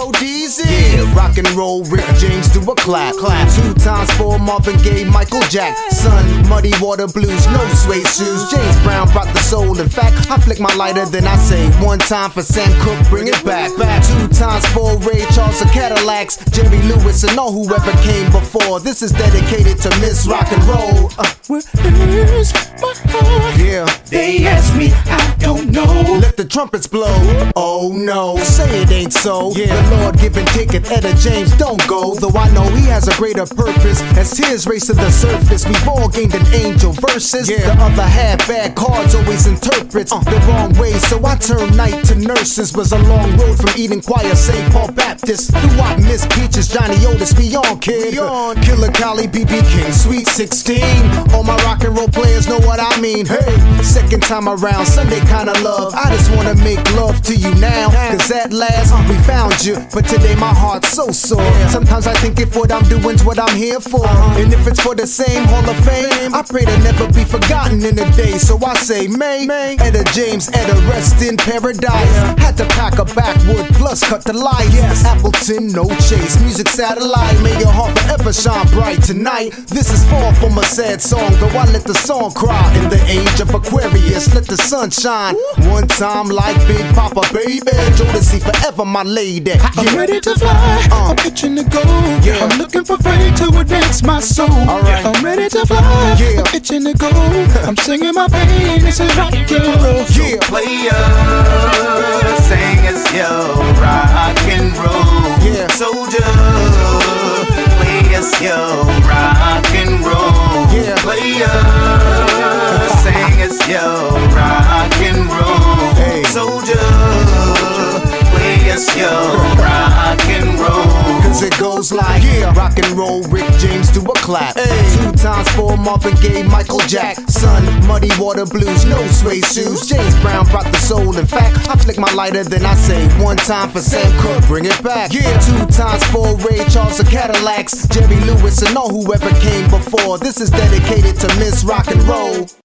Go Deezy. Yeah, rock and roll, Rick James do a clap. 2 times for Marvin Gaye, Michael Jackson. Muddy Water Blues, no suede shoes. James Brown brought the soul. In fact, I flick my lighter, then I say 1 time for Sam Cooke, bring it back. 2 times for Ray Charles and Cadillacs, Jerry Lewis and all whoever came before. This is dedicated to Miss Rock and Roll. Where's my heart? Yeah. They ask me, I don't know. Let the trumpets blow. Oh no, say it ain't so. Yeah. The Lord giving ticket, Etta James don't go. Though I know he has a greater purpose. As tears race to the surface, we've all gained an angel versus. Yeah. The other half, bad cards always interprets the wrong way. So I turned night to nurses. Was a long road from Eden Choir, St. Paul Baptist. Do I miss Peaches, Johnny Otis, Beyond Kid, Killer Collie, BB King, Sweet 16. All my rock and roll players know what I mean. Hey, second time around, Sunday kinda love. I just wanna make love to you now, cause at last we found you. But today my heart's so sore. Sometimes I think if what I'm doing's what I'm here for, and if it's for the same Hall of Fame, I pray to never be forgotten in a day. So I say, May, Etta James, Etta rest in paradise. Had to pack a backwood plus cut the light. Appleton, no chase, music satellite. May your heart forever shine bright tonight. This is far from a sad song, though I let the song cry. In the age of Aquarius, let the sun shine. 1 time like Big Papa, baby. Jodeci forever, my lady. I'm ready to fly, I'm itching to go. I'm looking for fate to advance my soul. I'm ready to fly, I'm itching to go. I'm singing my pain, this is rock and roll. Player, sing us yo, rock and roll. Soldier, play us yo, rock and roll. Player, sing us yo, rock and roll. Soldier, play us yo, rock and roll. Cause it goes like, rock and roll, Rick James do a clap. 2 times for Marvin Gaye, Michael Jackson. Muddy Water Blues, no suede shoes. James Brown brought the soul. In fact, I flick my lighter, then I say 1 time for Sam Cooke, bring it back. 2 times for Ray Charles and Cadillacs, Jerry Lewis and all whoever came before. This is dedicated to Miss Rock and Roll.